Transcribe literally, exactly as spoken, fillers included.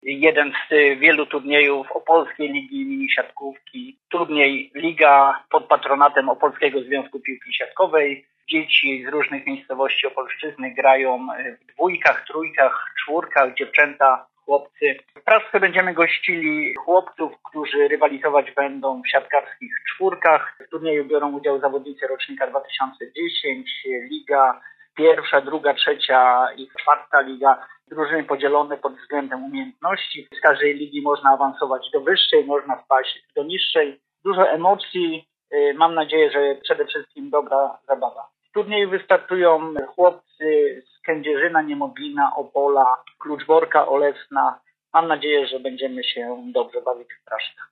jeden z wielu turniejów Opolskiej Ligi Mini Siatkówki. Turniej Liga pod patronatem Opolskiego Związku Piłki Siatkowej. Dzieci z różnych miejscowości Opolszczyzny grają w dwójkach, trójkach, czwórkach, dziewczęta, chłopcy. W Praszce będziemy gościli chłopców, którzy rywalizować będą w siatkarskich czwórkach. W turnieju biorą udział zawodnicy rocznika dwa tysiące dziesiątego, liga pierwsza, druga, trzecia i czwarta liga. Drużyny podzielone pod względem umiejętności. Z każdej ligi można awansować do wyższej, można spaść do niższej. Dużo emocji. Mam nadzieję, że przede wszystkim dobra zabawa. W turnieju wystartują chłopcy z Kędzierzyna, Niemodlina, Opola, Kluczborka, Olesna. Mam nadzieję, że będziemy się dobrze bawić w Praszce.